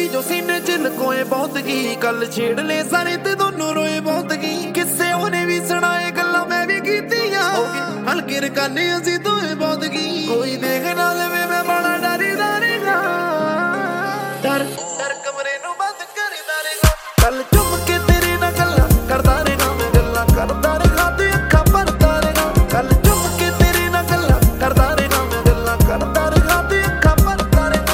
जो सीने च लकोए बहुत की कल छेड़ ले सारे ते दोनों रोए बहुत की किस्से उन्हें भी सुनाए गल्ला मैं भी कीतियां हल्के रकाने असी दोए बहुत की कोई देख ना लवे मैं बड़ा डरी डरेगा डर डर कमरे नू बंद कर डरेगा कल चुप के तेरे ना गल्ला करदा रहेगा मैं गल्ला करदा रहेगा ते अखा भरदा रहेगा कल चुप के तेरे ना गल्ला करदा रहेगा मैं गल्ला करदा रहेगा ते अखा भरदा रहेगा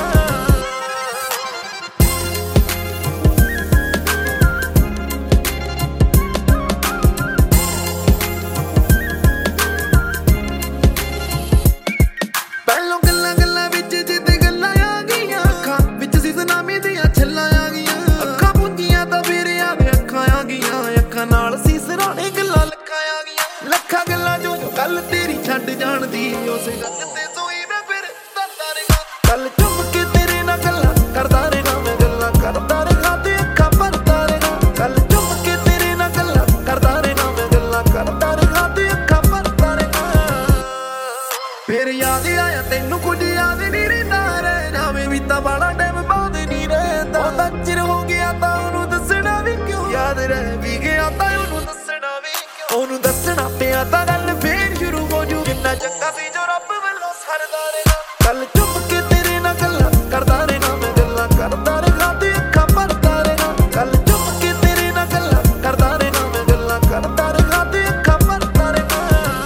पहलों गल्ला गल्ला विच जिते गल्ला आ गईयां अखा विच सी सुनामी दियां छल्लां आ गईयां अखा पुंजियां तां फिर आवे अखा आ गईयां अखा नाल सी सराणे गल्ला लखा आ गईयां लखा गल्ला जो गल तेरी छड्ड जाण दी उस गंग ते सोई मैं फिर तरदा रहेगा कल चुप के तेरे नाल गल्ला करदा रहेगा मैं गल्ला करदा रहेगा ते अखा भरदा रहेगा कल चुप के तेरे नाल गल्ला करदा रहेगा मैं गल्ला करदा रहेगा ते अखा भरदा रहेगा फिर याद आया तेनू कुछ याद नहीं रहिंदा रह जावे भी तां बाला टाइम बाद नहीं रहंदा ओदा चिर हो गया तां ओनू दसना भी क्यों याद रह भी गया तां ओनू दसना भी क्यों ओनू दसना पिया तां गल फिर शुरू हो जू किन्ना चंगा सी जो रब वल्लों सरदा रहेगा कल चुप के तेरे नाल गल्ला करदा रहेगा मैं गल्ला करदा रहेगा ते अखा भरदा रहेगा कल चुप के तेरे नाल गल्ला करदा रहेगा मैं गल्ला करदा रहेगा ते अखा भरदा रहेगा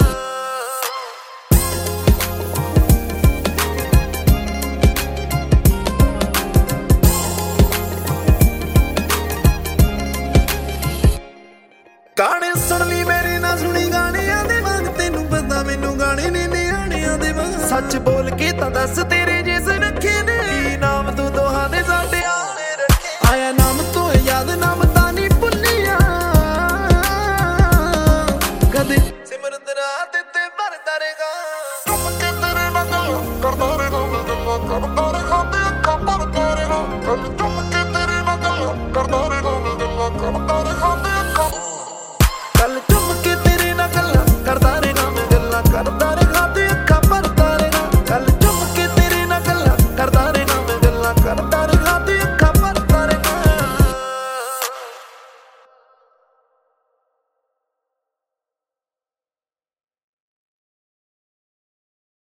गाने सुन ली मेरे ना सुनी गानियां दे वांग तेनू पता मैनू गाने ने नियाणियां दे वांग सच बोल के तां दस तेरे